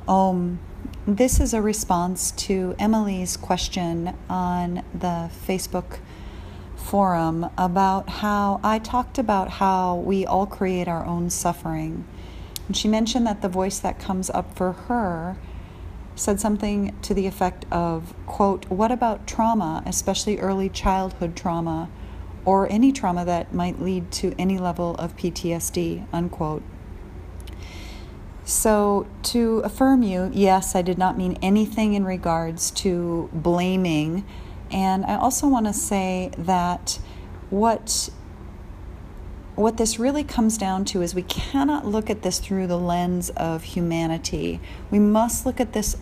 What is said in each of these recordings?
This is a response to Emily's question on the Facebook forum about how I talked about how we all create our own suffering. And she mentioned that the voice that comes up for her said something to the effect of, quote, "What about trauma, especially early childhood trauma, or any trauma that might lead to any level of PTSD," unquote. So to affirm you, yes, I did not mean anything in regards to blaming. And I also want to say that what this really comes down to is we cannot look at this through the lens of humanity. We must look at this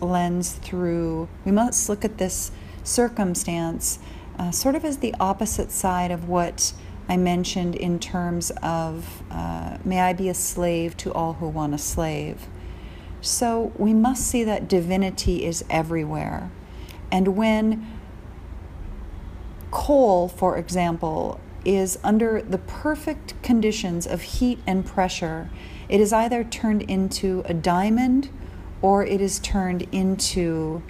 circumstance sort of as the opposite side of what I mentioned in terms of may I be a slave to all who want a slave. So we must see that divinity is everywhere. And when coal, for example, is under the perfect conditions of heat and pressure, it is either turned into a diamond or it is turned into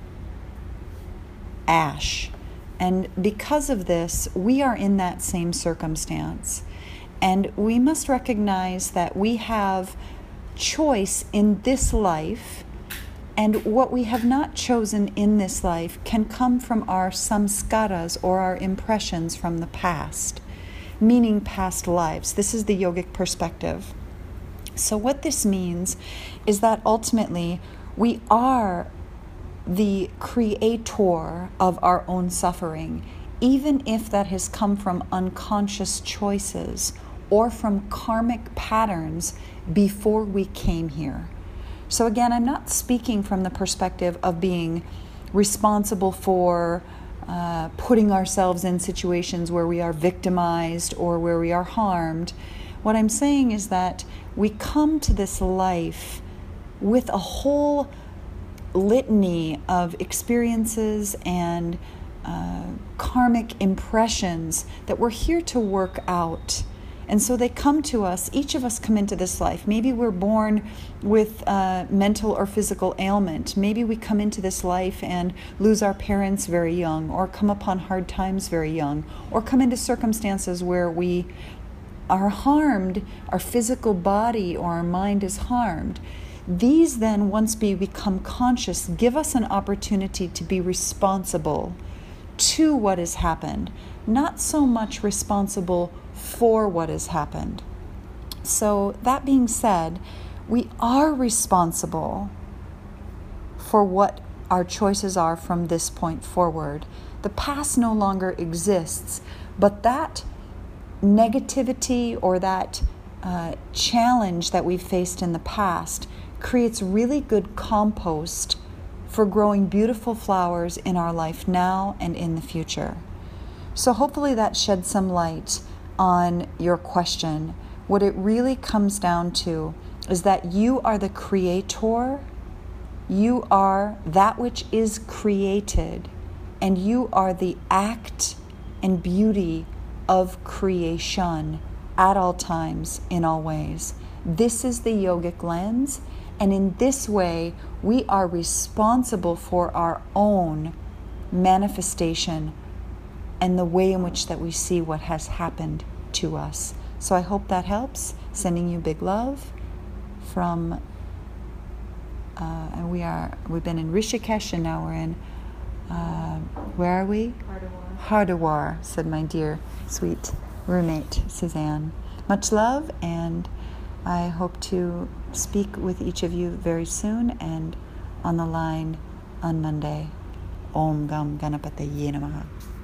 ash. And because of this, we are in that same circumstance. And we must recognize that we have choice in this life, and what we have not chosen in this life can come from our samskaras, or our impressions from the past, meaning past lives. This is the yogic perspective. So what this means is that ultimately we are the creator of our own suffering, even if that has come from unconscious choices or from karmic patterns before we came here. So again, I'm not speaking from the perspective of being responsible for putting ourselves in situations where we are victimized or where we are harmed. What I'm saying is that we come to this life with a whole litany of experiences and karmic impressions that we're here to work out. And so they come to us, each of us come into this life. Maybe we're born with mental or physical ailment. Maybe we come into this life and lose our parents very young, or come upon hard times very young, or come into circumstances where we are harmed, our physical body or our mind is harmed. These then, once we become conscious, give us an opportunity to be responsible to what has happened, not so much responsible for what has happened. So that being said, we are responsible for what our choices are from this point forward. The past no longer exists, but that negativity or that challenge that we've faced in the past creates really good compost for growing beautiful flowers in our life now and in the future. So hopefully that sheds some light on your question. What it really comes down to is that you are the creator, you are that which is created, and you are the act and beauty of creation at all times, in all ways. This is the yogic lens, and in this way, we are responsible for our own manifestation and the way in which that we see what has happened to us. So I hope that helps. Sending you big love from, we've been in Rishikesh, and now we're in, where are we? Hardwar, said my dear, sweet roommate, Suzanne. Much love, and I hope to speak with each of you very soon and on the line on Monday. Om Gam Ganapataye Namaha.